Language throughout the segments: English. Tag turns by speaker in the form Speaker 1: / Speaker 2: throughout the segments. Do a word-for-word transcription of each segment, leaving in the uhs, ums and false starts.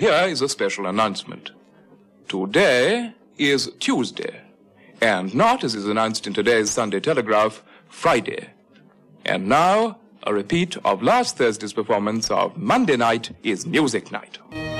Speaker 1: here is a special announcement. Today is Tuesday, and not, as is announced in today's Sunday Telegraph, Friday. And now, a repeat of last Thursday's performance of Monday Night is Music Night.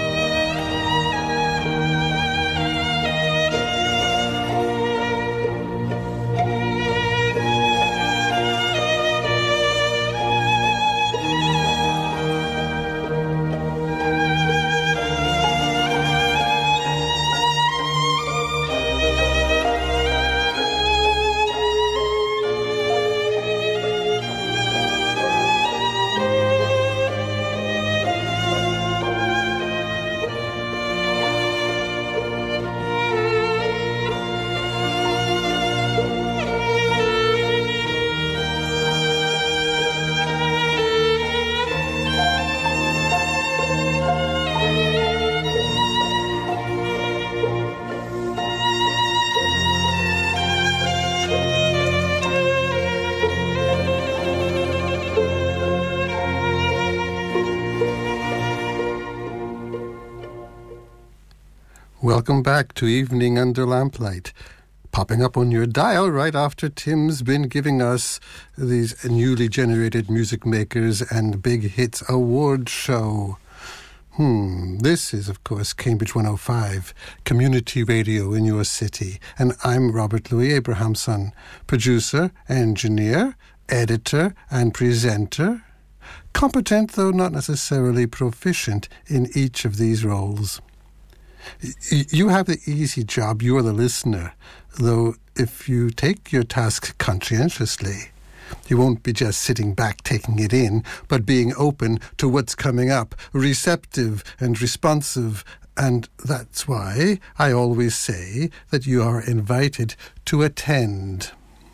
Speaker 2: Welcome back to Evening Under Lamplight, popping up on your dial right after Tim's been giving us these newly generated music makers and big hits award show. Hmm, this is, of course, Cambridge one oh five, community radio in your city, and I'm Robert Louis Abrahamson, producer, engineer, editor, and presenter, competent though not necessarily proficient in each of these roles. You have the easy job, you're the listener, though if you take your task conscientiously, you won't be just sitting back taking it in, but being open to what's coming up, receptive and responsive, and that's why I always say that you are invited to attend.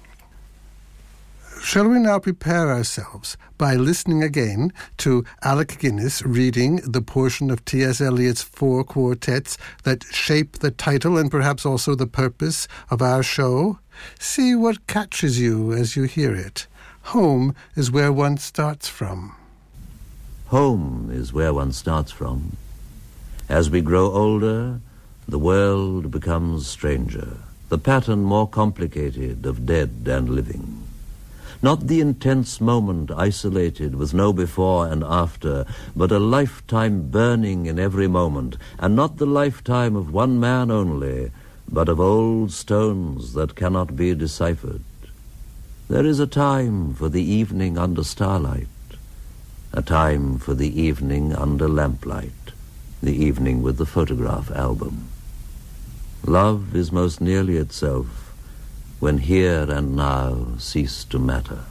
Speaker 2: Shall we now prepare ourselves by listening again to Alec Guinness reading the portion of T S Eliot's four quartets that shape the title and perhaps also the purpose of our show? See what catches you as you hear it. Home is where one starts from.
Speaker 3: Home is where one starts from. As we grow older, the world becomes stranger, the pattern more complicated of dead and living. Not the intense moment isolated with no before and after, but a lifetime burning in every moment, and not the lifetime of one man only, but of old stones that cannot be deciphered. There is a time for the evening under starlight, a time for the evening under lamplight, the evening with the photograph album. Love is most nearly itself, when here and now cease to matter.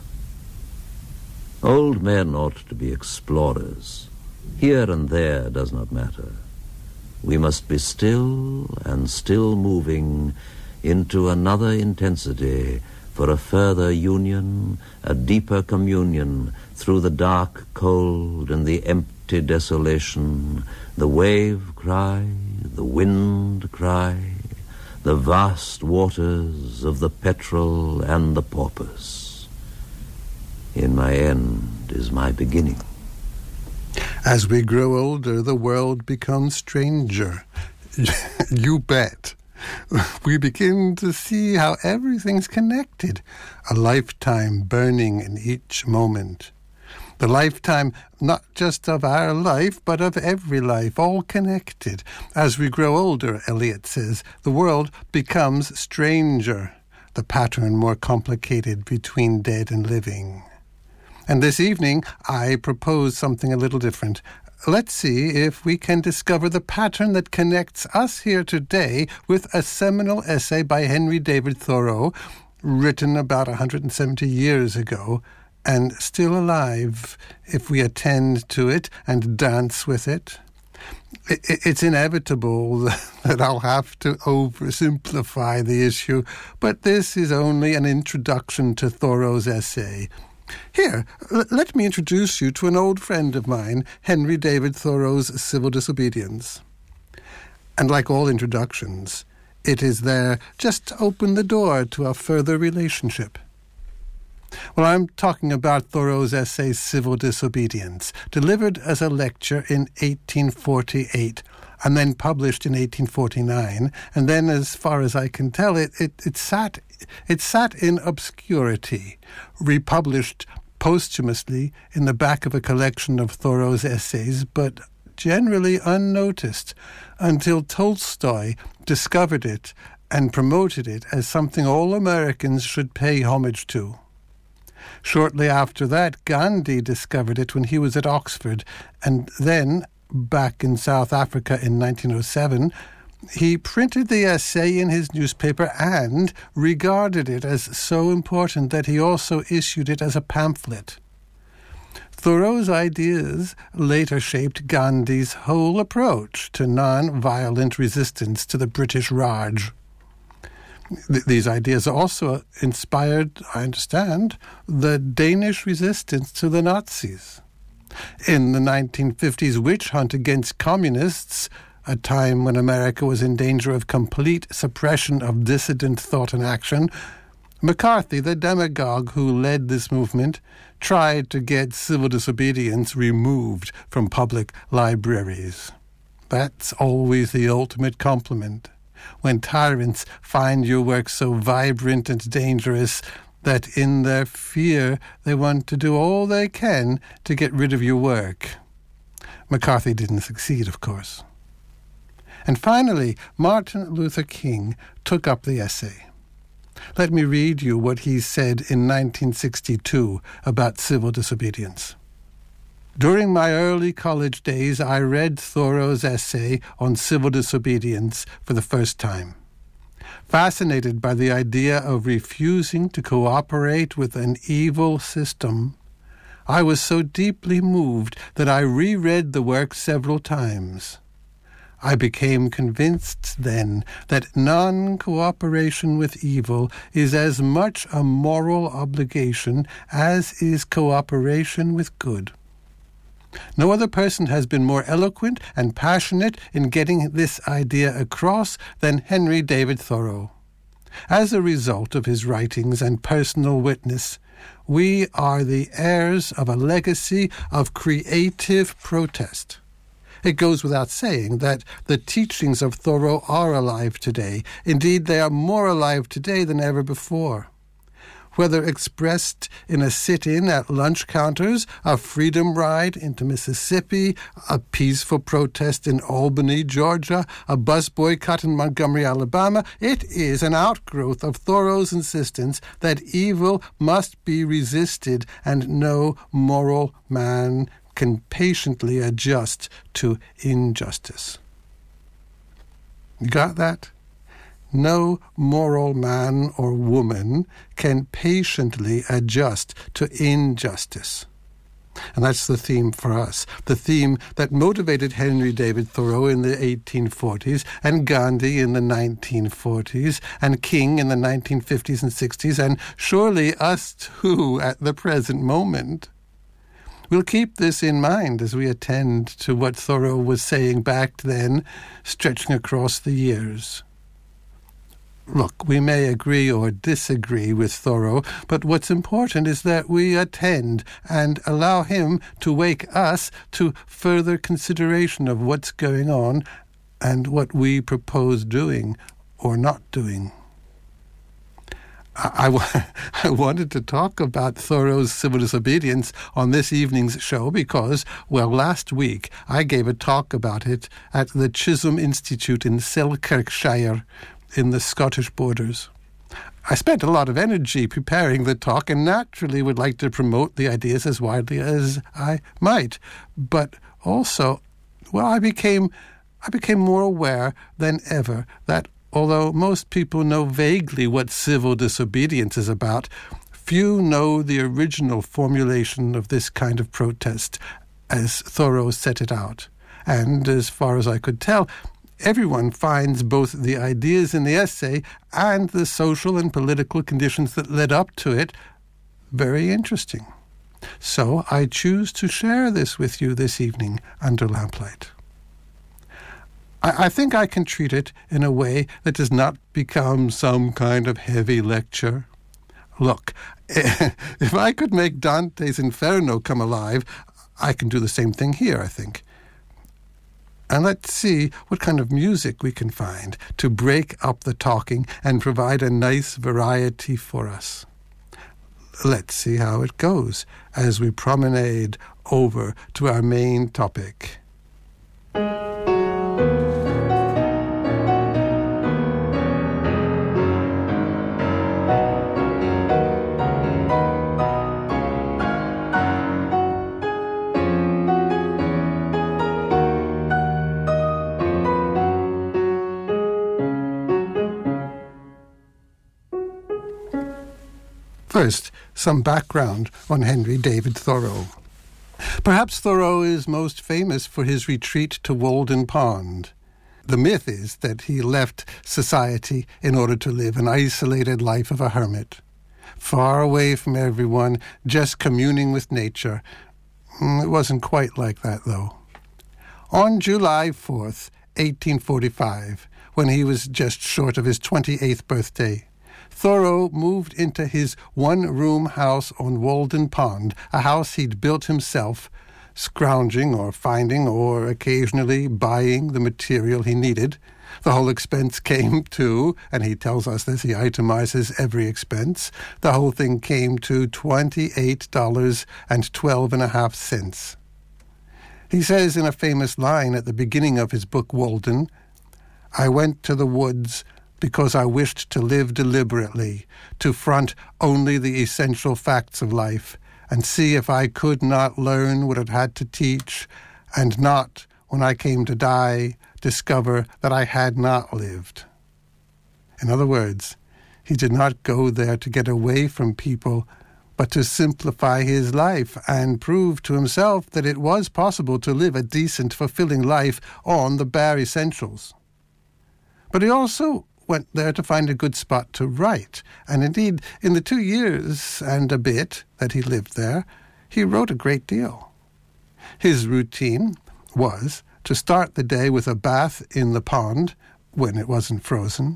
Speaker 3: Old men ought to be explorers. Here and there does not matter. We must be still and still moving into another intensity for a further union, a deeper communion through the dark cold and the empty desolation, the wave cry, the wind cry, the vast waters of the petrel and the porpoise. In my end is my beginning.
Speaker 2: As we grow older, the world becomes stranger. You bet. We begin to see how everything's connected, a lifetime burning in each moment. The lifetime not just of our life, but of every life, all connected. As we grow older, Eliot says, the world becomes stranger, the pattern more complicated between dead and living. And this evening, I propose something a little different. Let's see if we can discover the pattern that connects us here today with a seminal essay by Henry David Thoreau, written about one hundred seventy years ago, and still alive if we attend to it and dance with it. It's inevitable that I'll have to oversimplify the issue, but this is only an introduction to Thoreau's essay. Here, l- let me introduce you to an old friend of mine, Henry David Thoreau's Civil Disobedience. And like all introductions, it is there just to open the door to a further relationship. Well, I'm talking about Thoreau's essay Civil Disobedience, delivered as a lecture in eighteen forty-eight, and then published in eighteen forty-nine. And then, as far as I can tell, it, it, it, sat, it sat in obscurity, republished posthumously in the back of a collection of Thoreau's essays, but generally unnoticed until Tolstoy discovered it and promoted it as something all Americans should pay homage to. Shortly after that, Gandhi discovered it when he was at Oxford, and then, back in South Africa in nineteen oh seven, he printed the essay in his newspaper and regarded it as so important that he also issued it as a pamphlet. Thoreau's ideas later shaped Gandhi's whole approach to non-violent resistance to the British Raj. Th- these ideas also inspired, I understand, the Danish resistance to the Nazis. In the nineteen fifties witch hunt against communists, a time when America was in danger of complete suppression of dissident thought and action, McCarthy, the demagogue who led this movement, tried to get civil disobedience removed from public libraries. That's always the ultimate compliment, when tyrants find your work so vibrant and dangerous that in their fear they want to do all they can to get rid of your work. McCarthy didn't succeed, of course. And finally, Martin Luther King took up the essay. Let me read you what he said in nineteen sixty-two about civil disobedience. During my early college days, I read Thoreau's essay on civil disobedience for the first time. Fascinated by the idea of refusing to cooperate with an evil system, I was so deeply moved that I reread the work several times. I became convinced then that non-cooperation with evil is as much a moral obligation as is cooperation with good. No other person has been more eloquent and passionate in getting this idea across than Henry David Thoreau. As a result of his writings and personal witness, we are the heirs of a legacy of creative protest. It goes without saying that the teachings of Thoreau are alive today. Indeed, they are more alive today than ever before. Whether expressed in a sit-in at lunch counters, a freedom ride into Mississippi, a peaceful protest in Albany, Georgia, a bus boycott in Montgomery, Alabama, it is an outgrowth of Thoreau's insistence that evil must be resisted and no moral man can patiently adjust to injustice. You got that? No moral man or woman can patiently adjust to injustice. And that's the theme for us, the theme that motivated Henry David Thoreau in the eighteen forties and Gandhi in the nineteen forties and King in the nineteen fifties and sixties, and surely us too at the present moment. We'll keep this in mind as we attend to what Thoreau was saying back then, stretching across the years. Look, we may agree or disagree with Thoreau, but what's important is that we attend and allow him to wake us to further consideration of what's going on and what we propose doing or not doing. I, I, I wanted to talk about Thoreau's civil disobedience on this evening's show because, well, last week I gave a talk about it at the Chisholm Institute in Selkirkshire in the Scottish borders. I spent a lot of energy preparing the talk and naturally would like to promote the ideas as widely as I might. But also, well, I became, I became more aware than ever that although most people know vaguely what civil disobedience is about, few know the original formulation of this kind of protest as Thoreau set it out. And as far as I could tell, everyone finds both the ideas in the essay and the social and political conditions that led up to it very interesting. So I choose to share this with you this evening under lamplight. I, I think I can treat it in a way that does not become some kind of heavy lecture. Look, if I could make Dante's Inferno come alive, I can do the same thing here, I think. And let's see what kind of music we can find to break up the talking and provide a nice variety for us. Let's see how it goes as we promenade over to our main topic. First, some background on Henry David Thoreau. Perhaps Thoreau is most famous for his retreat to Walden Pond. The myth is that he left society in order to live an isolated life of a hermit, far away from everyone, just communing with nature. It wasn't quite like that, though. On July fourth, eighteen forty-five, when he was just short of his twenty-eighth birthday, Thoreau moved into his one-room house on Walden Pond, a house he'd built himself, scrounging or finding or occasionally buying the material he needed. The whole expense came to, and he tells us this, he itemizes every expense, the whole thing came to twenty-eight dollars and twelve and a half cents. He says in a famous line at the beginning of his book Walden, "I went to the woods because I wished to live deliberately, to front only the essential facts of life, and see if I could not learn what it had to teach, and not, when I came to die, discover that I had not lived." In other words, he did not go there to get away from people, but to simplify his life and prove to himself that it was possible to live a decent, fulfilling life on the bare essentials. But he also went there to find a good spot to write, and indeed, in the two years and a bit that he lived there, he wrote a great deal. His routine was to start the day with a bath in the pond, when it wasn't frozen,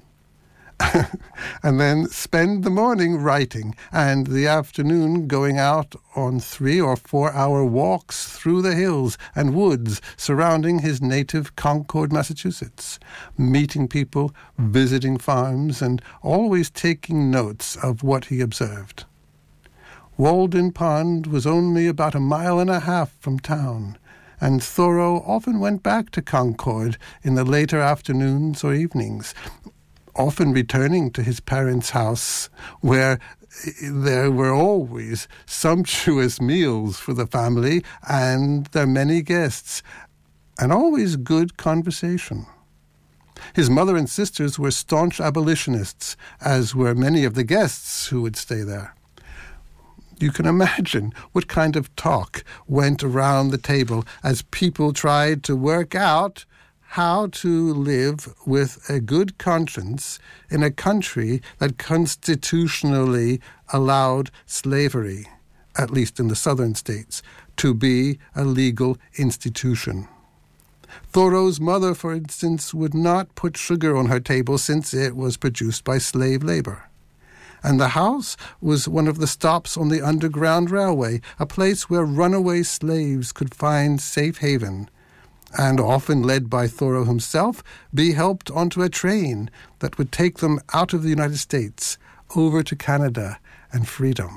Speaker 2: and then spend the morning writing, and the afternoon going out on three or four hour walks through the hills and woods surrounding his native Concord, Massachusetts, meeting people, visiting farms, and always taking notes of what he observed. Walden Pond was only about a mile and a half from town, and Thoreau often went back to Concord in the later afternoons or evenings, often returning to his parents' house, where there were always sumptuous meals for the family and their many guests, and always good conversation. His mother and sisters were staunch abolitionists, as were many of the guests who would stay there. You can imagine what kind of talk went around the table as people tried to work out how to live with a good conscience in a country that constitutionally allowed slavery, at least in the southern states, to be a legal institution. Thoreau's mother, for instance, would not put sugar on her table since it was produced by slave labor. And the house was one of the stops on the Underground Railway, a place where runaway slaves could find safe haven, and often led by Thoreau himself, be helped onto a train that would take them out of the United States, over to Canada and freedom.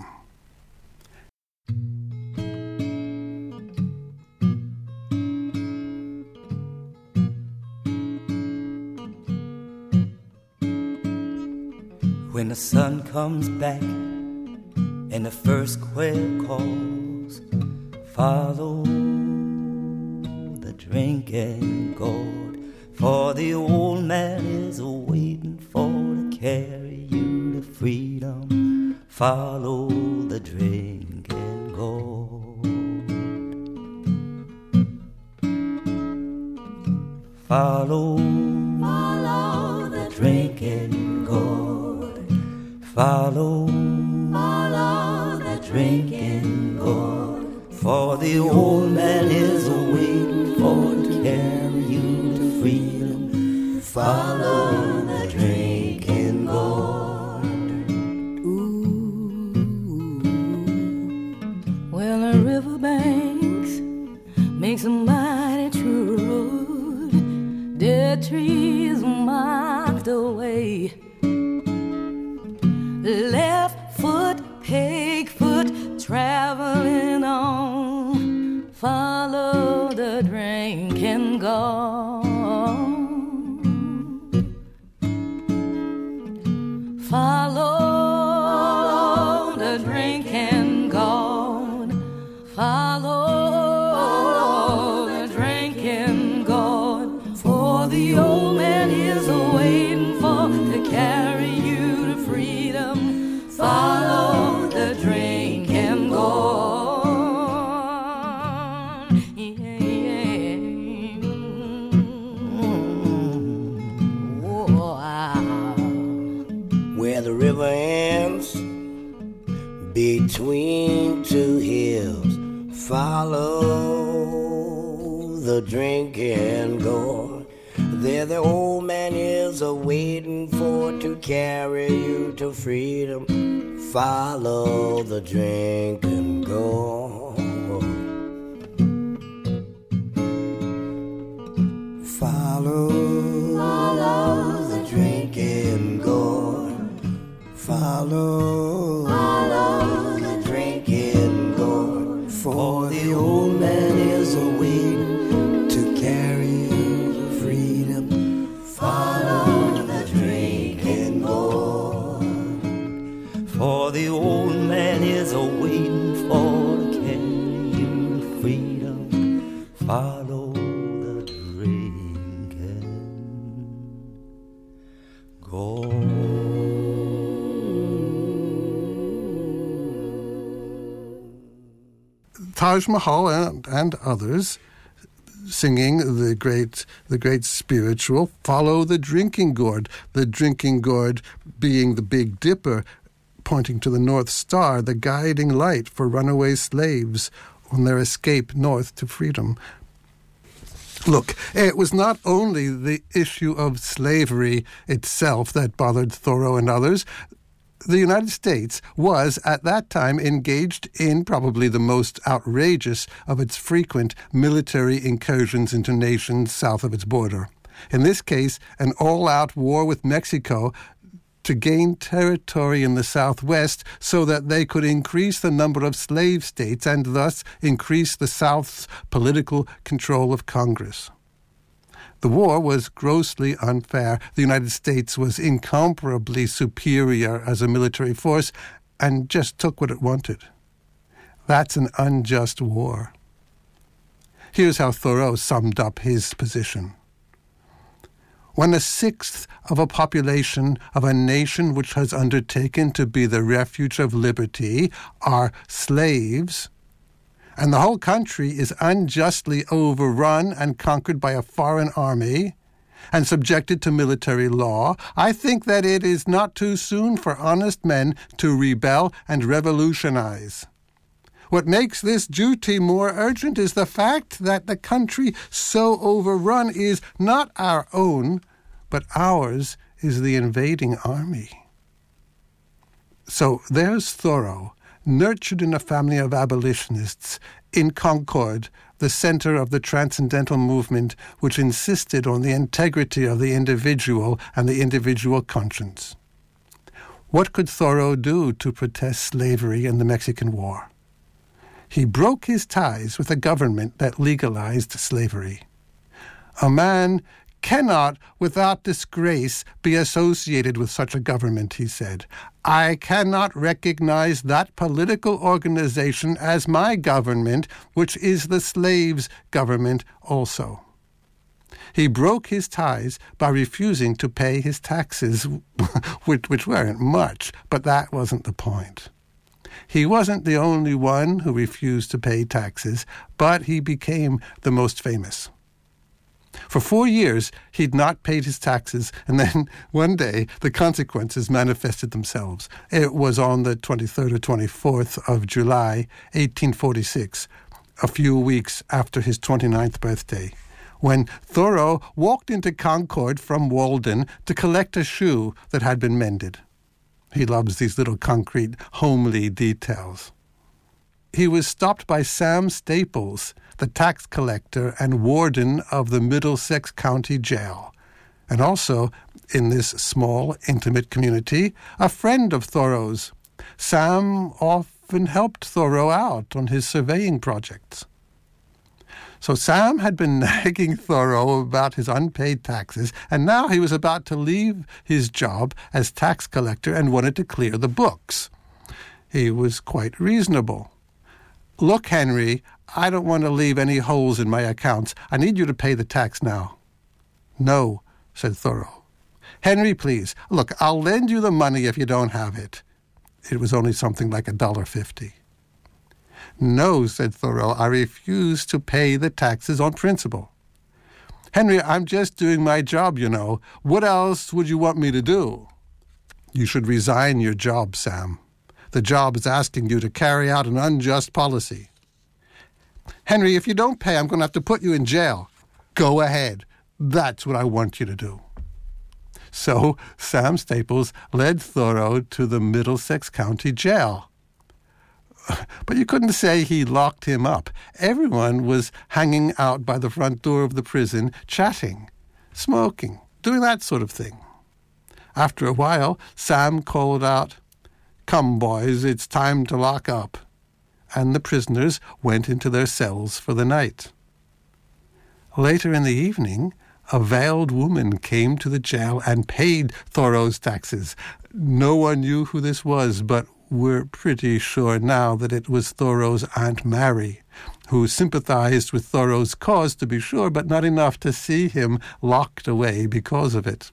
Speaker 4: When the sun comes back and the first quail calls, follow the drinking gourd, for the old man is waiting for to carry you to freedom. Follow the drinking gourd. Follow, follow the drinking gourd. Follow, follow the drinking gourd, for the old man is waiting for to carry you to freedom. Follow the drinking gourd.
Speaker 5: Ooh, well, the riverbanks makes a mighty true road, dead trees marked away. Left foot, peg foot, traveling on. Follow the drinking gone. Follow the drinking gone. Follow the drinking gone. For the old man is waiting for to carry you to freedom. Follow the drinking gone. Yeah, yeah. Mm. Wow.
Speaker 6: Where the river ends between two hills, follow the drinking gourd. There the old man is a waiting for to carry you to freedom. Follow the drinking gourd. Follow, follow the drinking gourd. Follow, follow the drinking gourd. For the old man is a waiting to carry you to freedom. Follow the drinking gourd.
Speaker 4: For the old man is a waiting for to carry you to freedom. Follow the drinking gourd.
Speaker 2: Taj Mahal and, and others singing the great the great spiritual Follow the Drinking Gourd, the drinking gourd being the Big Dipper, pointing to the North Star, the guiding light for runaway slaves on their escape north to freedom. Look, it was not only the issue of slavery itself that bothered Thoreau and others. The United States was, at that time, engaged in probably the most outrageous of its frequent military incursions into nations south of its border. In this case, an all-out war with Mexico to gain territory in the Southwest so that they could increase the number of slave states and thus increase the South's political control of Congress. The war was grossly unfair. The United States was incomparably superior as a military force and just took what it wanted. That's an unjust war. Here's how Thoreau summed up his position. When a sixth of a population of a nation which has undertaken to be the refuge of liberty are slaves, and the whole country is unjustly overrun and conquered by a foreign army and subjected to military law, I think that it is not too soon for honest men to rebel and revolutionize. What makes this duty more urgent is the fact that the country so overrun is not our own, but ours is the invading army. So there's Thoreau, nurtured in a family of abolitionists, in Concord, the center of the transcendental movement which insisted on the integrity of the individual and the individual conscience. What could Thoreau do to protest slavery in the Mexican War? He broke his ties with a government that legalized slavery. A man cannot, without disgrace, be associated with such a government, he said. I cannot recognize that political organization as my government, which is the slaves' government also. He broke his ties by refusing to pay his taxes, which, which weren't much, but that wasn't the point. He wasn't the only one who refused to pay taxes, but he became the most famous. For four years, he'd not paid his taxes, and then one day the consequences manifested themselves. It was on the twenty-third or twenty-fourth of July, eighteen forty-six, a few weeks after his twenty-ninth birthday, when Thoreau walked into Concord from Walden to collect a shoe that had been mended. He loves these little concrete, homely details. he was stopped by Sam Staples, the tax collector and warden of the Middlesex County Jail, and also, in this small, intimate community, a friend of Thoreau's. Sam often helped Thoreau out on his surveying projects. So Sam had been nagging Thoreau about his unpaid taxes, and now he was about to leave his job as tax collector and wanted to clear the books. He was quite reasonable. "Look, Henry, I don't want to leave any holes in my accounts. I need you to pay the tax now." "No," said Thoreau. "Henry, please. Look, I'll lend you the money if you don't have it." It was only something like a dollar fifty. "No," said Thoreau, "I refuse to pay the taxes on principle." "Henry, I'm just doing my job, you know. What else would you want me to do?" "You should resign your job, Sam. The job is asking you to carry out an unjust policy." "Henry, if you don't pay, I'm going to have to put you in jail." "Go ahead. That's what I want you to do." So Sam Staples led Thoreau to the Middlesex County Jail. But you couldn't say he locked him up. Everyone was hanging out by the front door of the prison, chatting, smoking, doing that sort of thing. After a while, Sam called out, "Come, boys, it's time to lock up." And the prisoners went into their cells for the night. Later in the evening, a veiled woman came to the jail and paid Thoreau's taxes. No one knew who this was, but we're pretty sure now that it was Thoreau's Aunt Mary, who sympathized with Thoreau's cause, to be sure, but not enough to see him locked away because of it.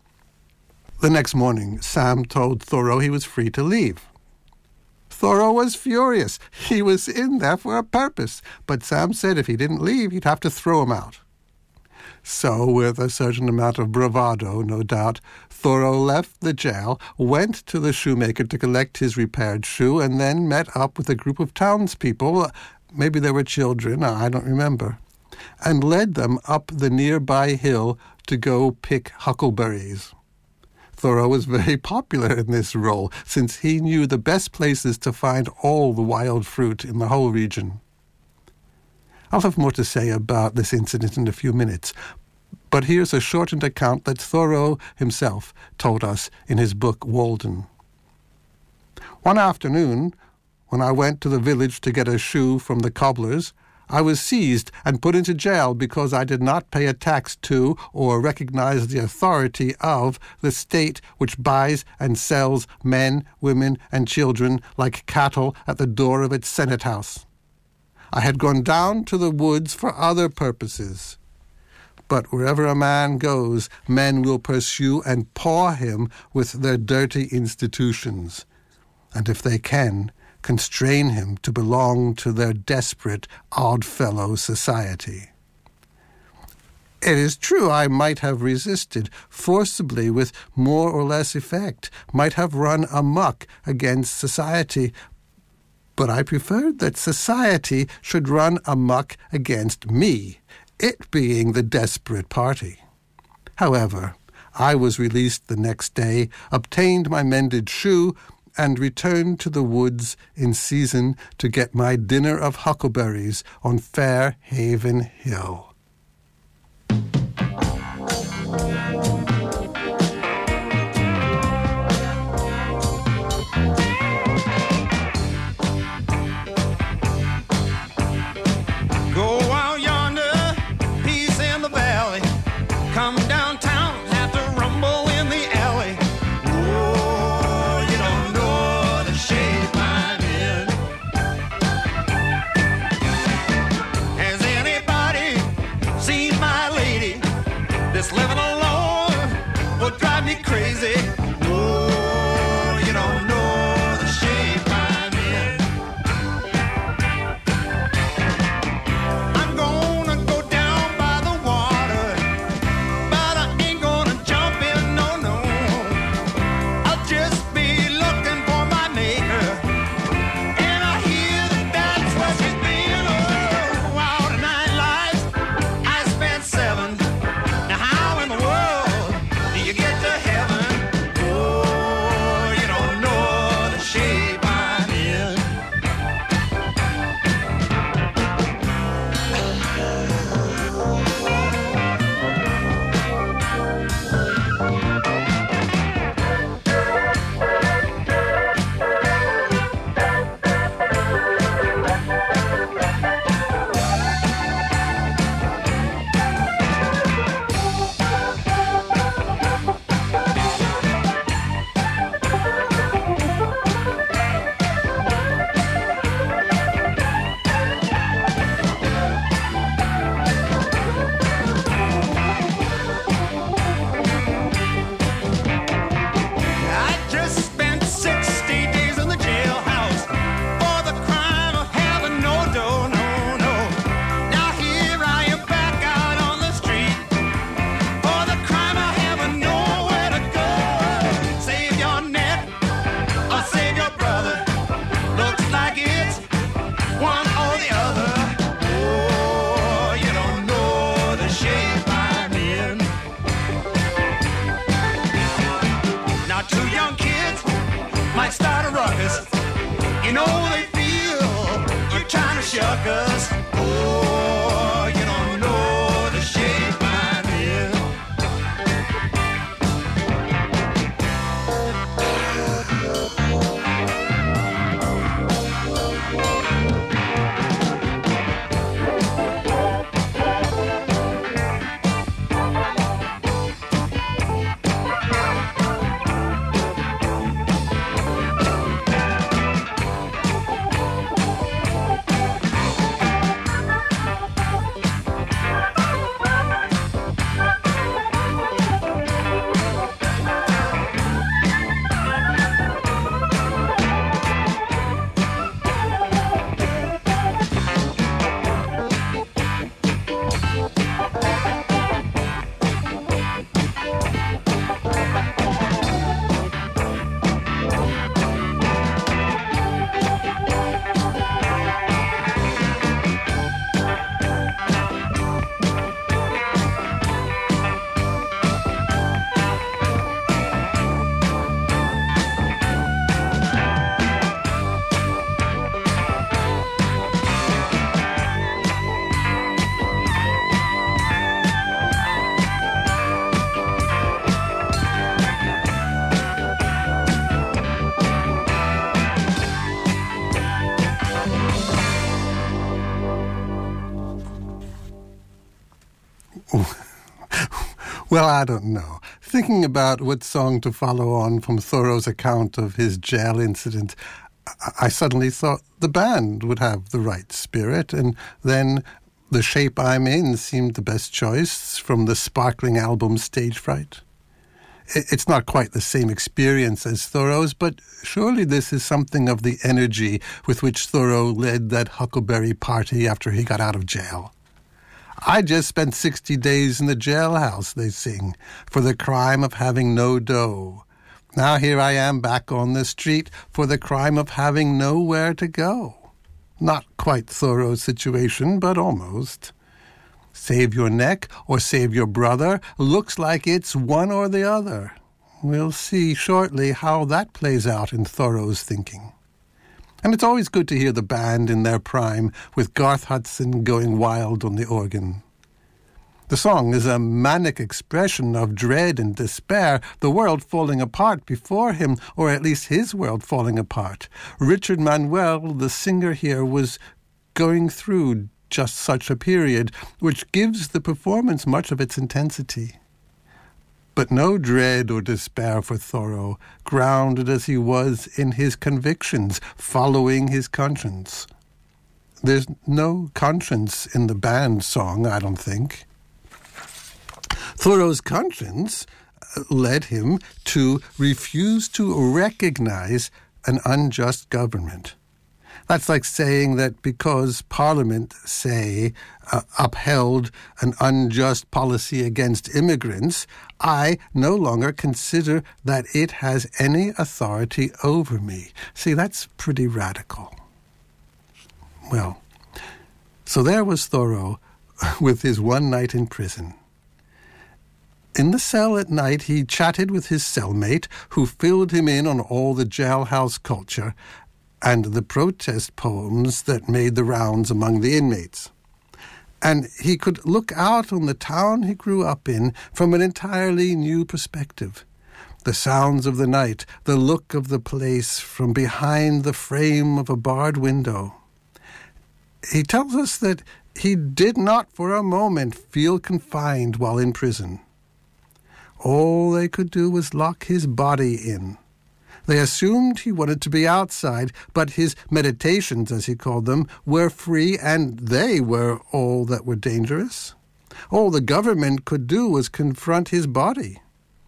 Speaker 2: The next morning, Sam told Thoreau he was free to leave. Thoreau was furious. He was in there for a purpose, but Sam said if he didn't leave, he'd have to throw him out. So, with a certain amount of bravado, no doubt, Thoreau left the jail, went to the shoemaker to collect his repaired shoe, and then met up with a group of townspeople, maybe they were children, I don't remember, and led them up the nearby hill to go pick huckleberries. Thoreau was very popular in this role, since he knew the best places to find all the wild fruit in the whole region. I'll have more to say about this incident in a few minutes, but here's a shortened account that Thoreau himself told us in his book Walden. "One afternoon, when I went to the village to get a shoe from the cobblers, I was seized and put into jail because I did not pay a tax to or recognize the authority of the state which buys and sells men, women, and children like cattle at the door of its Senate House. I had gone down to the woods for other purposes. But wherever a man goes, men will pursue and paw him with their dirty institutions, and if they can, constrain him to belong to their desperate odd-fellow society. It is true I might have resisted forcibly with more or less effect, might have run amok against society, but I preferred that society should run amok against me, it being the desperate party. However, I was released the next day, obtained my mended shoe, and returned to the woods in season to get my dinner of huckleberries on Fair Haven Hill."
Speaker 7: shuckers. Oh, you don't know the shape I'm in.
Speaker 2: Well, I don't know. Thinking about what song to follow on from Thoreau's account of his jail incident, I suddenly thought the band would have the right spirit, and then The Shape I'm In seemed the best choice from the sparkling album Stage Fright. It's not quite the same experience as Thoreau's, but surely this is something of the energy with which Thoreau led that Huckleberry party after he got out of jail. I just spent sixty days in the jailhouse, they sing, for the crime of having no dough. Now here I am back on the street for the crime of having nowhere to go. Not quite Thoreau's situation, but almost. Save your neck or save your brother looks like it's one or the other. We'll see shortly how that plays out in Thoreau's thinking. And it's always good to hear the band in their prime, with Garth Hudson going wild on the organ. The song is a manic expression of dread and despair, the world falling apart before him, or at least his world falling apart. Richard Manuel, the singer here, was going through just such a period, which gives the performance much of its intensity. But no dread or despair for Thoreau, grounded as he was in his convictions, following his conscience. There's no conscience in the band song, I don't think. Thoreau's conscience led him to refuse to recognize an unjust government. That's like saying that because Parliament, say, uh, upheld an unjust policy against immigrants, I no longer consider that it has any authority over me. See, that's pretty radical. Well, so there was Thoreau with his one night in prison. In the cell at night, he chatted with his cellmate, who filled him in on all the jailhouse culture and the protest poems that made the rounds among the inmates. And he could look out on the town he grew up in from an entirely new perspective. The sounds of the night, the look of the place from behind the frame of a barred window. He tells us that he did not for a moment feel confined while in prison. All they could do was lock his body in. They assumed he wanted to be outside, but his meditations, as he called them, were free, and they were all that were dangerous. All the government could do was confront his body.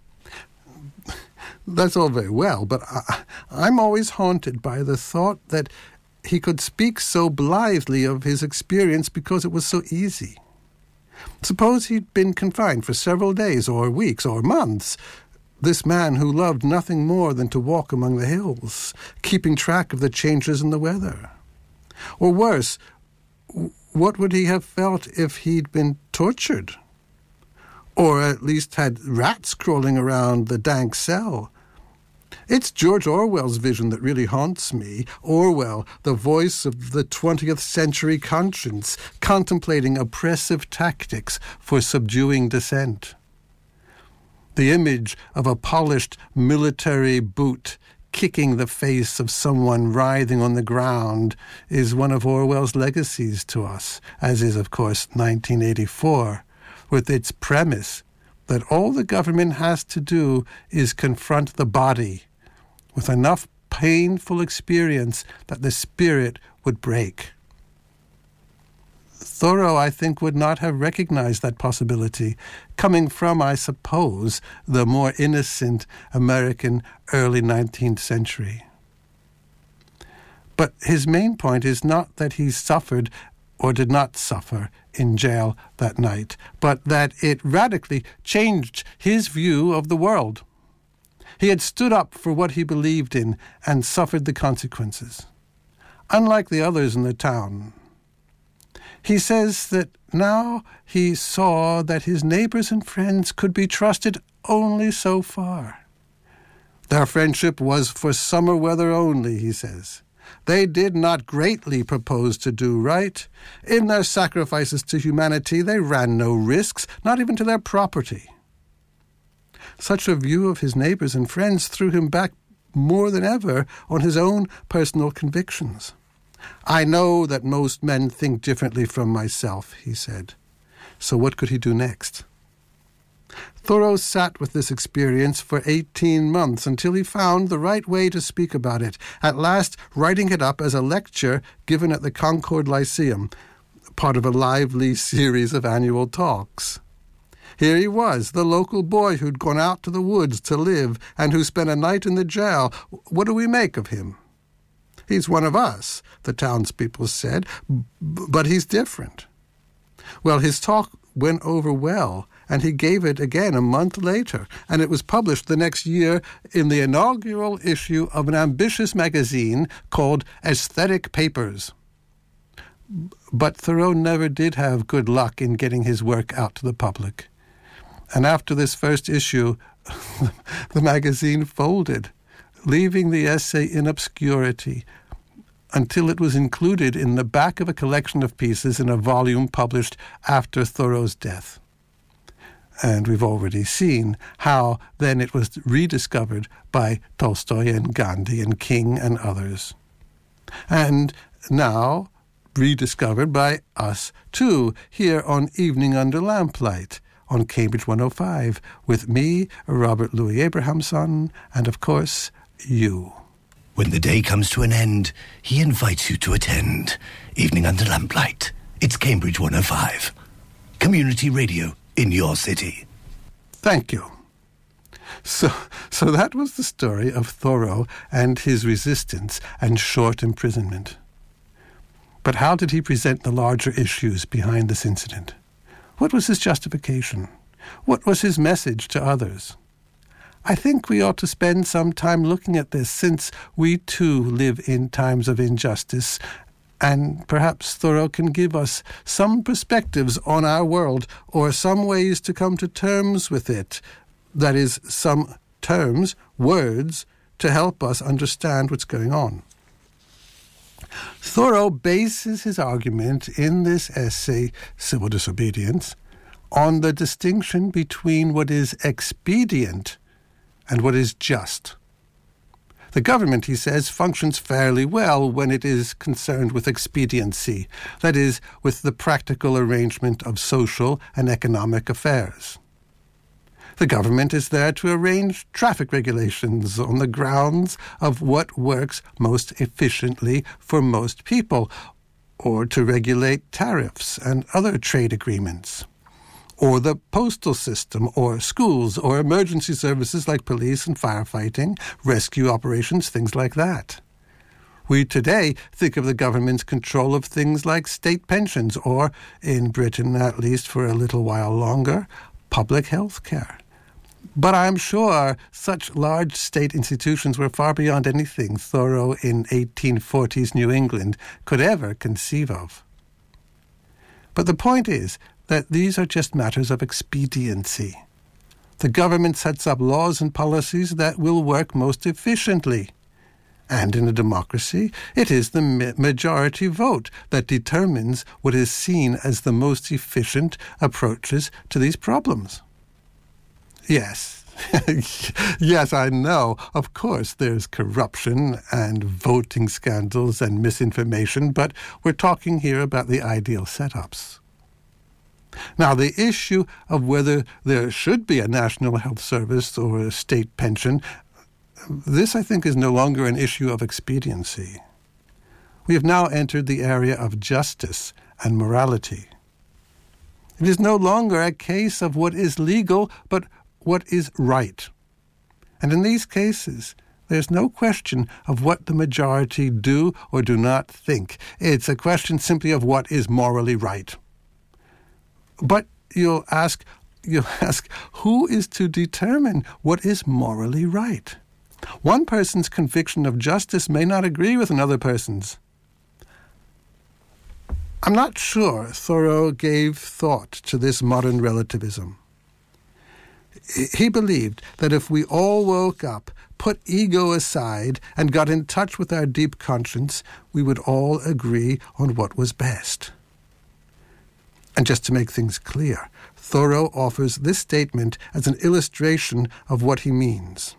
Speaker 2: That's all very well, but I, I'm always haunted by the thought that he could speak so blithely of his experience because it was so easy. Suppose he'd been confined for several days or weeks or months. This man who loved nothing more than to walk among the hills, keeping track of the changes in the weather. Or worse, what would he have felt if he'd been tortured? Or at least had rats crawling around the dank cell? It's George Orwell's vision that really haunts me. Orwell, the voice of the twentieth century conscience, contemplating oppressive tactics for subduing dissent. The image of a polished military boot kicking the face of someone writhing on the ground is one of Orwell's legacies to us, as is, of course, nineteen eighty-four, with its premise that all the government has to do is confront the body with enough painful experience that the spirit would break. Thoreau, I think, would not have recognized that possibility, coming from, I suppose, the more innocent American early nineteenth century. But his main point is not that he suffered or did not suffer in jail that night, but that it radically changed his view of the world. He had stood up for what he believed in and suffered the consequences, unlike the others in the town. He says that now he saw that his neighbors and friends could be trusted only so far. Their friendship was for summer weather only, he says. They did not greatly propose to do right. In their sacrifices to humanity, they ran no risks, not even to their property. Such a view of his neighbors and friends threw him back more than ever on his own personal convictions. I know that most men think differently from myself, he said. So what could he do next? Thoreau sat with this experience for eighteen months until he found the right way to speak about it, at last writing it up as a lecture given at the Concord Lyceum, part of a lively series of annual talks. Here he was, the local boy who'd gone out to the woods to live and who spent a night in the jail. What do we make of him? He's one of us, the townspeople said, but he's different. Well, his talk went over well, and he gave it again a month later, and it was published the next year in the inaugural issue of an ambitious magazine called Aesthetic Papers. But Thoreau never did have good luck in getting his work out to the public. And after this first issue, the magazine folded, leaving the essay in obscurity until it was included in the back of a collection of pieces in a volume published after Thoreau's death. And we've already seen how then it was rediscovered by Tolstoy and Gandhi and King and others. And now rediscovered by us too, here on Evening Under Lamplight, on Cambridge one oh five, with me, Robert Louis Abrahamson, and of course, you.
Speaker 8: When the day comes to an end, he invites you to attend Evening Under Lamplight. It's Cambridge one oh five. Community radio in your city.
Speaker 2: Thank you. So, so that was the story of Thoreau and his resistance and short imprisonment. But how did he present the larger issues behind this incident? What was his justification? What was his message to others? I think we ought to spend some time looking at this, since we too live in times of injustice, and perhaps Thoreau can give us some perspectives on our world, or some ways to come to terms with it. That is, some terms, words, to help us understand what's going on. Thoreau bases his argument in this essay, Civil Disobedience, on the distinction between what is expedient and what is just. The government, he says, functions fairly well when it is concerned with expediency, that is, with the practical arrangement of social and economic affairs. The government is there to arrange traffic regulations on the grounds of what works most efficiently for most people, or to regulate tariffs and other trade agreements, or the postal system, or schools, or emergency services like police and firefighting, rescue operations, things like that. We today think of the government's control of things like state pensions, or, in Britain at least for a little while longer, public health care. But I'm sure such large state institutions were far beyond anything Thoreau in eighteen forties New England could ever conceive of. But the point is that these are just matters of expediency. The government sets up laws and policies that will work most efficiently. And in a democracy, it is the ma- majority vote that determines what is seen as the most efficient approaches to these problems. Yes, yes, I know. Of course, there's corruption and voting scandals and misinformation, but we're talking here about the ideal setups. Now, the issue of whether there should be a national health service or a state pension, this, I think, is no longer an issue of expediency. We have now entered the area of justice and morality. It is no longer a case of what is legal, but what is right. And in these cases, there's no question of what the majority do or do not think. It's a question simply of what is morally right. But you'll ask, you'll ask, who is to determine what is morally right? One person's conviction of justice may not agree with another person's. I'm not sure Thoreau gave thought to this modern relativism. He believed that if we all woke up, put ego aside, and got in touch with our deep conscience, we would all agree on what was best. And just to make things clear, Thoreau offers this statement as an illustration of what he means.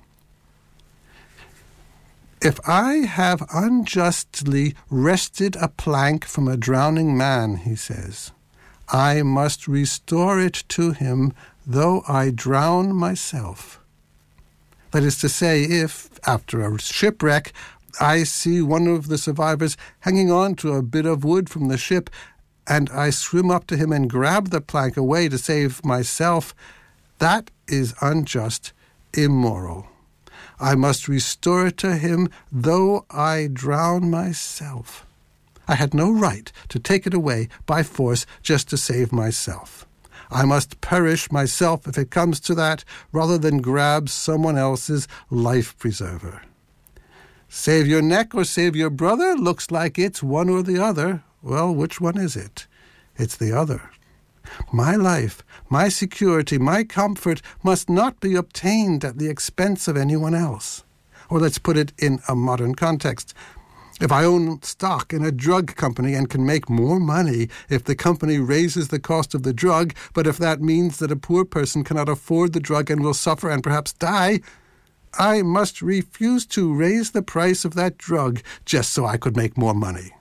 Speaker 2: If I have unjustly wrested a plank from a drowning man, he says, I must restore it to him, though I drown myself. That is to say, if, after a shipwreck, I see one of the survivors hanging on to a bit of wood from the ship, and I swim up to him and grab the plank away to save myself, that is unjust, immoral. I must restore it to him, though I drown myself. I had no right to take it away by force just to save myself. I must perish myself if it comes to that, rather than grab someone else's life preserver. Save your neck or save your brother? Looks like it's one or the other. Well, which one is it? It's the other. My life, my security, my comfort must not be obtained at the expense of anyone else. Or let's put it in a modern context. If I own stock in a drug company and can make more money if the company raises the cost of the drug, but if that means that a poor person cannot afford the drug and will suffer and perhaps die, I must refuse to raise the price of that drug just so I could make more money.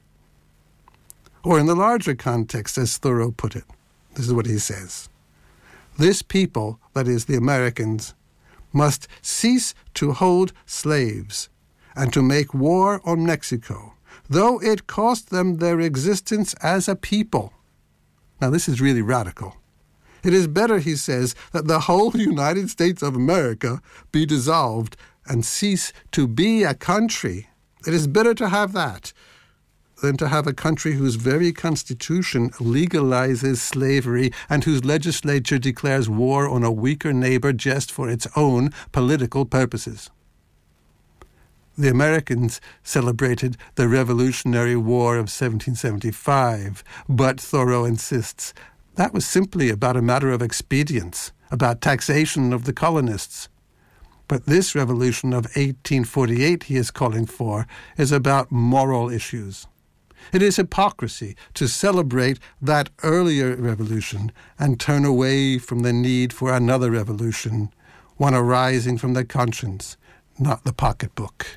Speaker 2: Or in the larger context, as Thoreau put it, this is what he says. This people, that is, the Americans, must cease to hold slaves and to make war on Mexico, though it cost them their existence as a people. Now, this is really radical. It is better, he says, that the whole United States of America be dissolved and cease to be a country. It is better to have that than to have a country whose very constitution legalizes slavery and whose legislature declares war on a weaker neighbor just for its own political purposes. The Americans celebrated the Revolutionary War of seventeen seventy-five, but Thoreau insists that was simply about a matter of expedience, about taxation of the colonists. But this revolution of eighteen forty-eight he is calling for is about moral issues. It is hypocrisy to celebrate that earlier revolution and turn away from the need for another revolution, one arising from the conscience, not the pocketbook.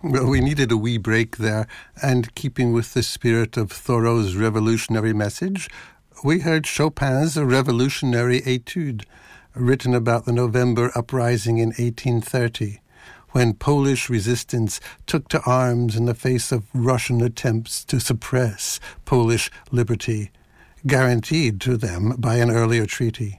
Speaker 2: Well, we needed a wee break there, and keeping with the spirit of Thoreau's revolutionary message, we heard Chopin's Revolutionary Etude, written about the November uprising in eighteen thirty, when Polish resistance took to arms in the face of Russian attempts to suppress Polish liberty, guaranteed to them by an earlier treaty.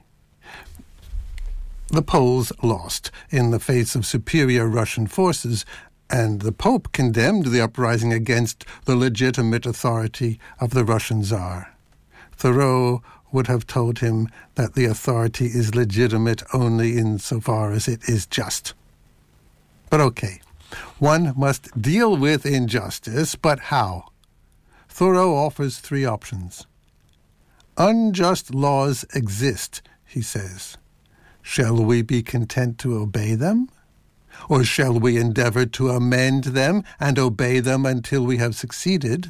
Speaker 2: The Poles lost in the face of superior Russian forces, and the Pope condemned the uprising against the legitimate authority of the Russian Tsar. Thoreau would have told him that the authority is legitimate only insofar as it is just. But okay, one must deal with injustice, but how? Thoreau offers three options. Unjust laws exist, he says. Shall we be content to obey them? Or shall we endeavor to amend them and obey them until we have succeeded?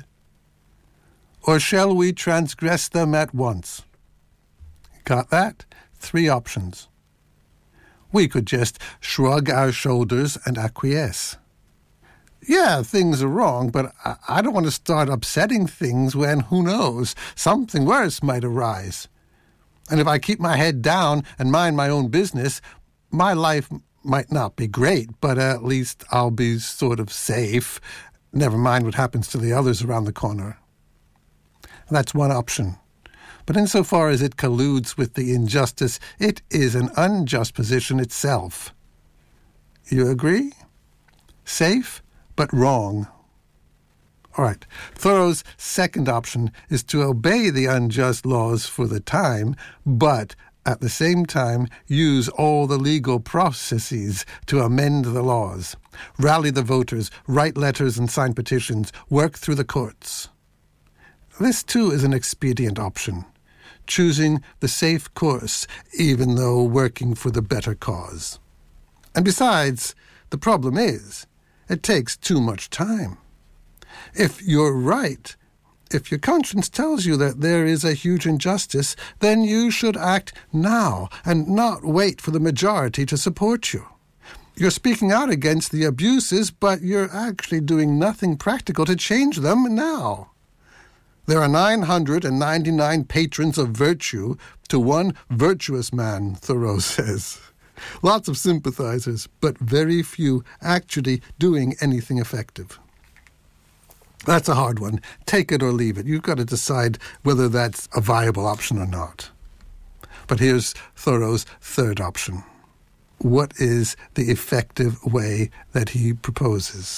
Speaker 2: Or shall we transgress them at once? Got that? Three options. We could just shrug our shoulders and acquiesce. Yeah, things are wrong, but I, I don't want to start upsetting things when, who knows, something worse might arise. And if I keep my head down and mind my own business, my life might not be great, but at least I'll be sort of safe. Never mind what happens to the others around the corner. That's one option. But insofar as it colludes with the injustice, it is an unjust position itself. You agree? Safe, but wrong. All right. Thoreau's second option is to obey the unjust laws for the time, but at the same time use all the legal processes to amend the laws, rally the voters, write letters and sign petitions, work through the courts. This, too, is an expedient option, choosing the safe course, even though working for the better cause. And besides, the problem is, it takes too much time. If you're right, if your conscience tells you that there is a huge injustice, then you should act now and not wait for the majority to support you. You're speaking out against the abuses, but you're actually doing nothing practical to change them now. There are nine hundred ninety-nine patrons of virtue to one virtuous man, Thoreau says. Lots of sympathizers, but very few actually doing anything effective. That's a hard one. Take it or leave it. You've got to decide whether that's a viable option or not. But here's Thoreau's third option. What is the effective way that he proposes?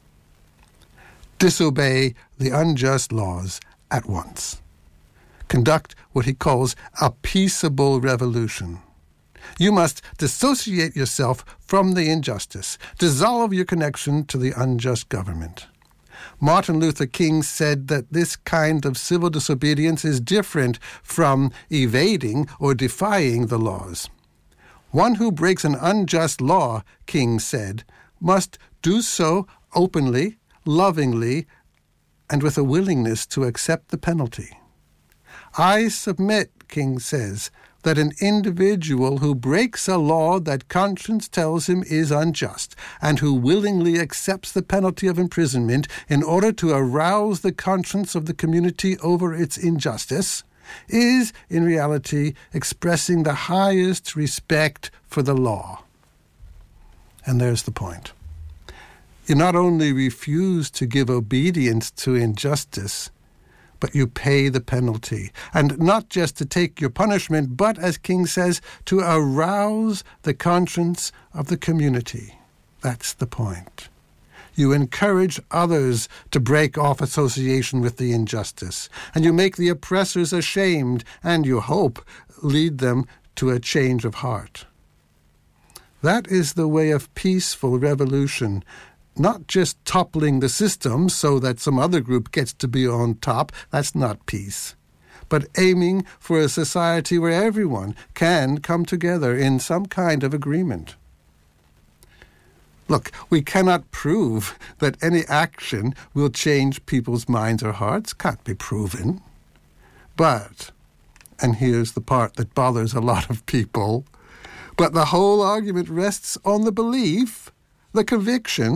Speaker 2: Disobey the unjust laws at once. Conduct what he calls a peaceable revolution. You must dissociate yourself from the injustice, dissolve your connection to the unjust government. Martin Luther King said that this kind of civil disobedience is different from evading or defying the laws. One who breaks an unjust law, King said, must do so openly, lovingly, and with a willingness to accept the penalty. I submit, King says, that an individual who breaks a law that conscience tells him is unjust, and who willingly accepts the penalty of imprisonment in order to arouse the conscience of the community over its injustice, is, in reality, expressing the highest respect for the law. And there's the point. You not only refuse to give obedience to injustice, but you pay the penalty, and not just to take your punishment, but, as King says, to arouse the conscience of the community. That's the point. You encourage others to break off association with the injustice, and you make the oppressors ashamed, and you hope lead them to a change of heart. That is the way of peaceful revolution, not just toppling the system so that some other group gets to be on top. That's not peace. But aiming for a society where everyone can come together in some kind of agreement. Look, we cannot prove that any action will change people's minds or hearts. Can't be proven. But, and here's the part that bothers a lot of people, but the whole argument rests on the belief, the conviction,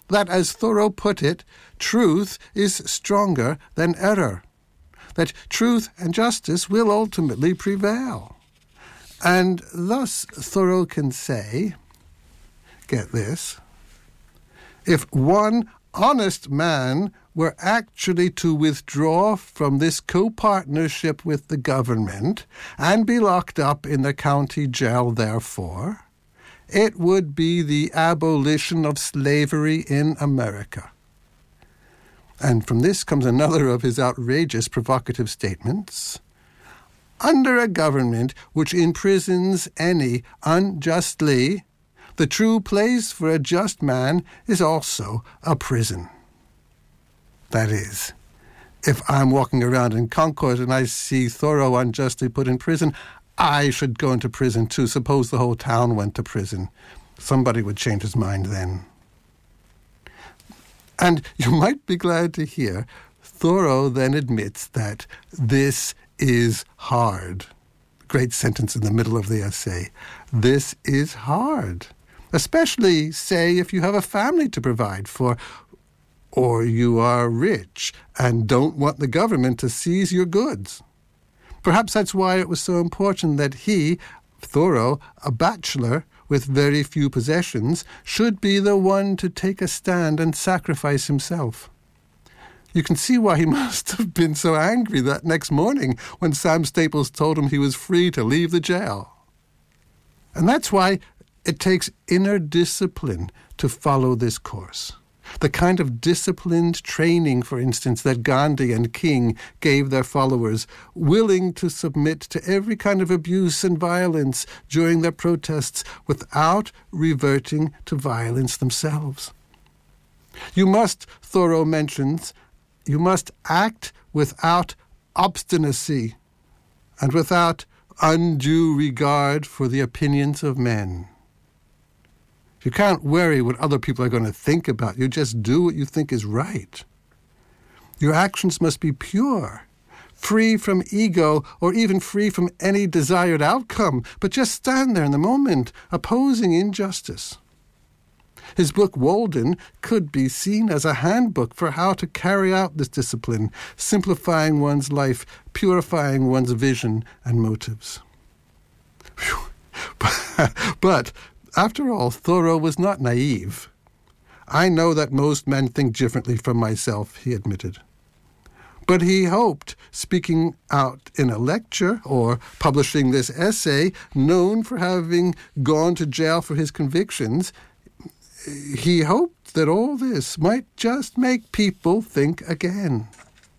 Speaker 2: that, as Thoreau put it, truth is stronger than error, that truth and justice will ultimately prevail. And thus Thoreau can say, get this, if one honest man were actually to withdraw from this co-partnership with the government and be locked up in the county jail therefore, it would be the abolition of slavery in America. And from this comes another of his outrageous provocative statements. Under a government which imprisons any unjustly, the true place for a just man is also a prison. That is, if I'm walking around in Concord and I see Thoreau unjustly put in prison, I should go into prison too. Suppose the whole town went to prison. Somebody would change his mind then. And you might be glad to hear Thoreau then admits that this is hard. Great sentence in the middle of the essay. This is hard. Especially, say, if you have a family to provide for, or you are rich and don't want the government to seize your goods. Perhaps that's why it was so important that he, Thoreau, a bachelor with very few possessions, should be the one to take a stand and sacrifice himself. You can see why he must have been so angry that next morning when Sam Staples told him he was free to leave the jail. And that's why it takes inner discipline to follow this course. The kind of disciplined training, for instance, that Gandhi and King gave their followers, willing to submit to every kind of abuse and violence during their protests without reverting to violence themselves. You must, Thoreau mentions, you must act without obstinacy and without undue regard for the opinions of men. You can't worry what other people are going to think about you. Just do what you think is right. Your actions must be pure, free from ego or even free from any desired outcome, but just stand there in the moment, opposing injustice. His book, Walden, could be seen as a handbook for how to carry out this discipline, simplifying one's life, purifying one's vision and motives. Whew. But after all, Thoreau was not naive. I know that most men think differently from myself, he admitted. But he hoped, speaking out in a lecture or publishing this essay, known for having gone to jail for his convictions, he hoped that all this might just make people think again.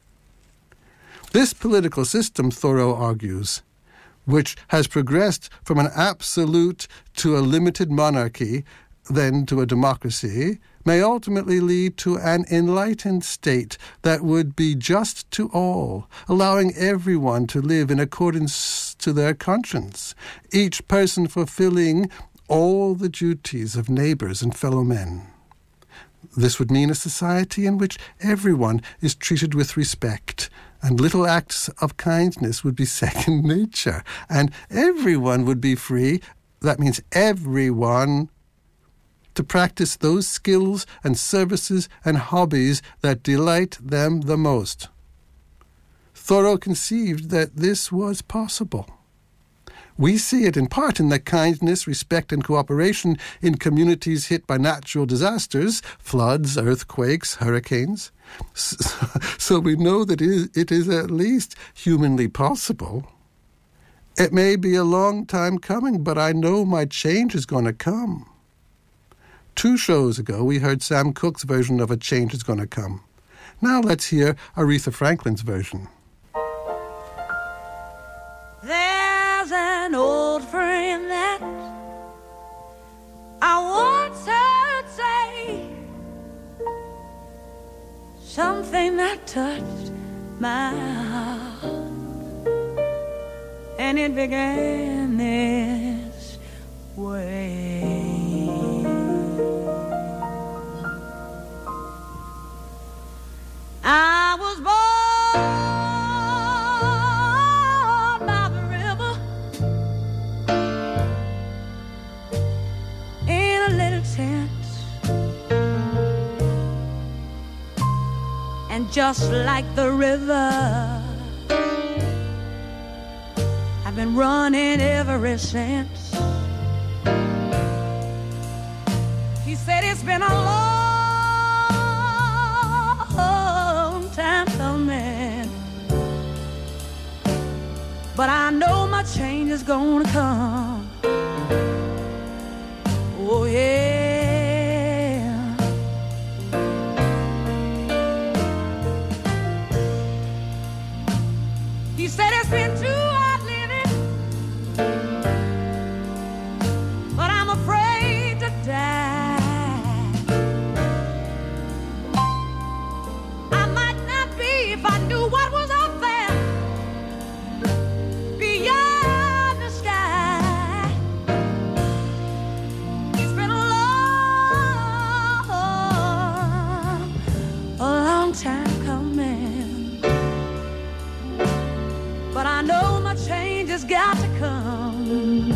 Speaker 2: This political system, Thoreau argues, which has progressed from an absolute to a limited monarchy, then to a democracy, may ultimately lead to an enlightened state that would be just to all, allowing everyone to live in accordance to their conscience, each person fulfilling all the duties of neighbors and fellow men. This would mean a society in which everyone is treated with respect, and little acts of kindness would be second nature, and everyone would be free, that means everyone, to practice those skills and services and hobbies that delight them the most. Thoreau conceived that this was possible. We see it in part in the kindness, respect, and cooperation in communities hit by natural disasters, floods, earthquakes, hurricanes. So we know that it is at least humanly possible. It may be a long time coming, but I know my change is going to come. Two shows ago, we heard Sam Cooke's version of A Change Is Going to Come. Now let's hear Aretha Franklin's version.
Speaker 5: There's an old friend that I once heard say something that touched my heart, and it began this way. I was born by the river in a little tent just like the river. I've been running ever since. He said it's been a long time coming, but I know my change is gonna come. Oh yeah. He said it's been too hard living, but I'm afraid to die. I might not be if I knew what was up there beyond the sky. It's been a long, a long time coming, but I know my change has got to come.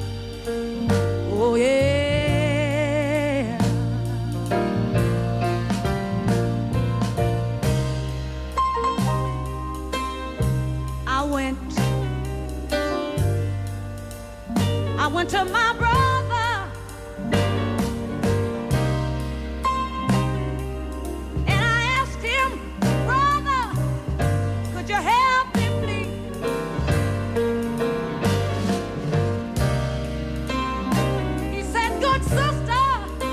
Speaker 5: Oh yeah. I went I went to my brother and I asked him, brother, could you help me please? He said, good sister,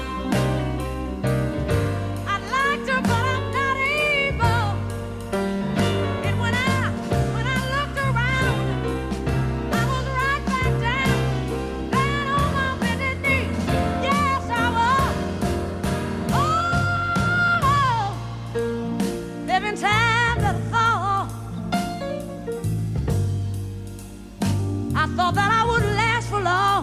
Speaker 5: I'd like to, but I'm not able. And when I, when I looked around, I was right back down, down on my bended knee. Yes, I was. Oh, there've been times that I thought, I thought that I wouldn't last for long.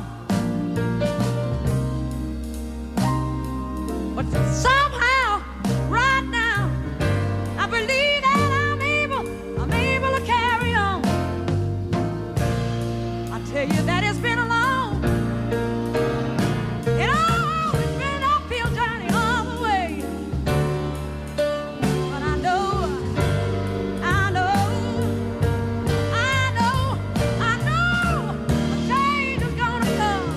Speaker 5: But somehow, right now, I believe that I'm able, I'm able to carry on. I tell you that it's been a long, it always been an uphill journey all the way. But I know, I know, I know, I know, a change is gonna come.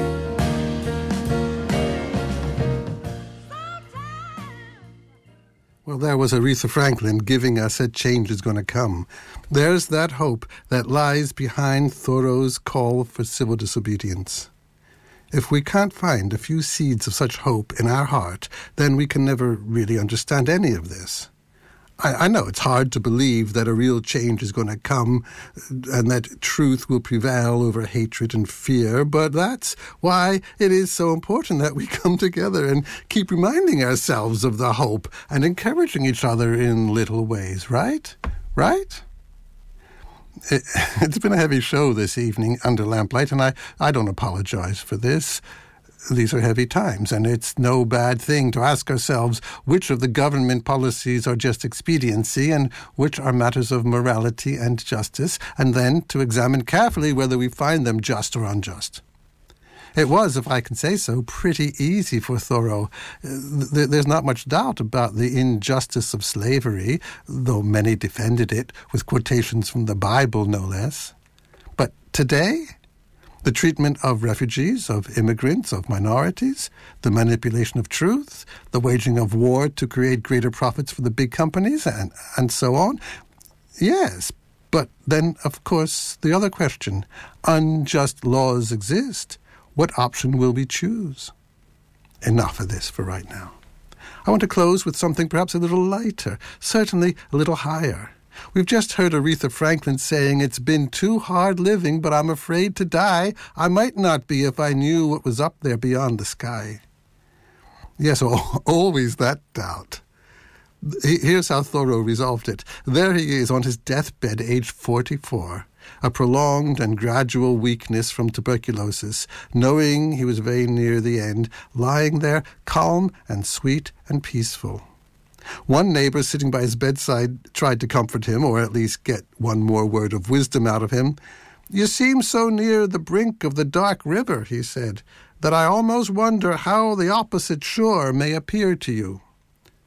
Speaker 2: Well, there was Aretha Franklin giving us a change is going to come. There's that hope that lies behind Thoreau's call for civil disobedience. If we can't find a few seeds of such hope in our heart, then we can never really understand any of this. I, I know it's hard to believe that a real change is going to come and that truth will prevail over hatred and fear, but that's why it is so important that we come together and keep reminding ourselves of the hope and encouraging each other in little ways, right? Right? It, it's been a heavy show this evening under lamplight, and I, I don't apologize for this. These are heavy times, and it's no bad thing to ask ourselves which of the government policies are just expediency and which are matters of morality and justice, and then to examine carefully whether we find them just or unjust. It was, if I can say so, pretty easy for Thoreau. There's not much doubt about the injustice of slavery, though many defended it, with quotations from the Bible, no less. But today, the treatment of refugees, of immigrants, of minorities, the manipulation of truth, the waging of war to create greater profits for the big companies, and, and so on. Yes, but then, of course, the other question, unjust laws exist. What option will we choose? Enough of this for right now. I want to close with something perhaps a little lighter, certainly a little higher. We've just heard Aretha Franklin saying, it's been too hard living, but I'm afraid to die. I might not be if I knew what was up there beyond the sky. Yes, always that doubt. Here's how Thoreau resolved it. There he is on his deathbed, aged forty-four, a prolonged and gradual weakness from tuberculosis, knowing he was very near the end, lying there calm and sweet and peaceful. One neighbor sitting by his bedside tried to comfort him, or at least get one more word of wisdom out of him. You seem so near the brink of the dark river, he said, that I almost wonder how the opposite shore may appear to you.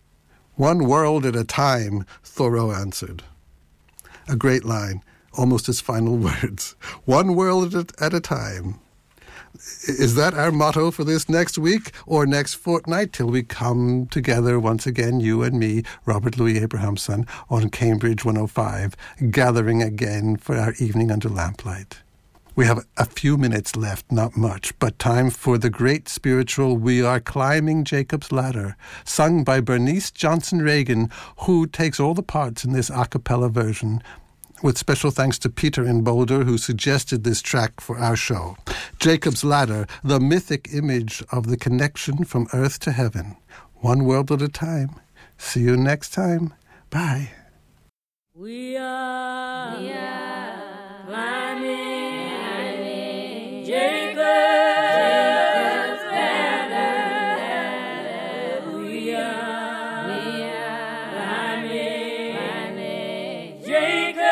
Speaker 2: One world at a time, Thoreau answered. A great line, almost his final words. One world at a, at a time. Is that our motto for this next week or next fortnight till we come together once again, you and me, Robert Louis Abrahamson, on Cambridge one oh five, gathering again for our evening under lamplight? We have a few minutes left, not much, but time for the great spiritual We Are Climbing Jacob's Ladder, sung by Bernice Johnson Reagan, who takes all the parts in this a cappella version, with special thanks to Peter in Boulder, who suggested this track for our show. Jacob's Ladder, the mythic image of the connection from earth to heaven. One world at a time. See you next time. Bye.
Speaker 5: We are, we are climbing, climbing Jacob's ladder. We are, we are climbing, climbing Jacob's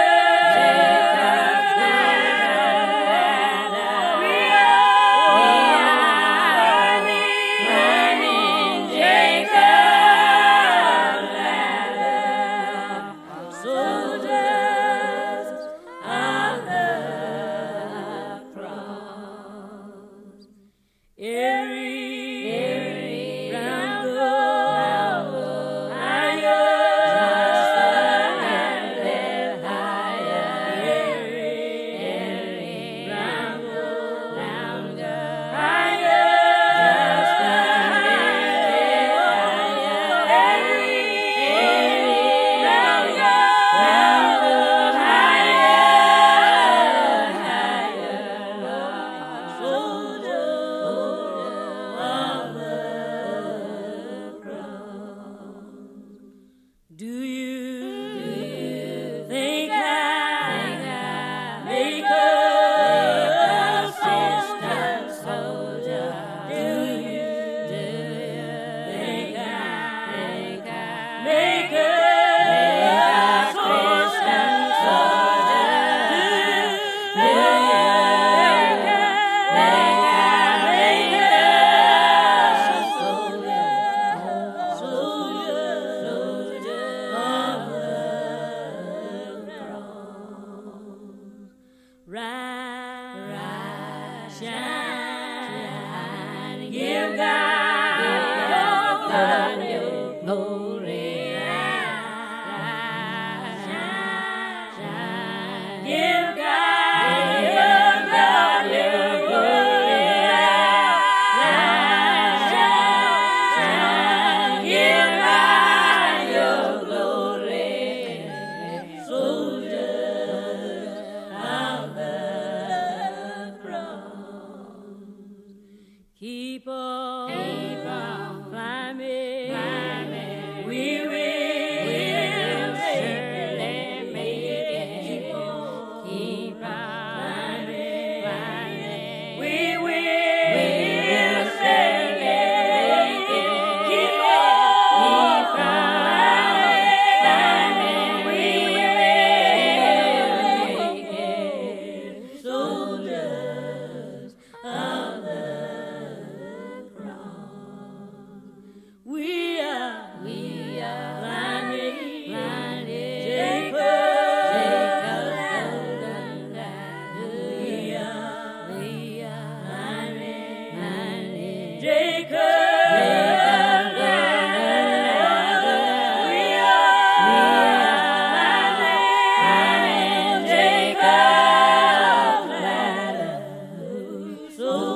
Speaker 5: So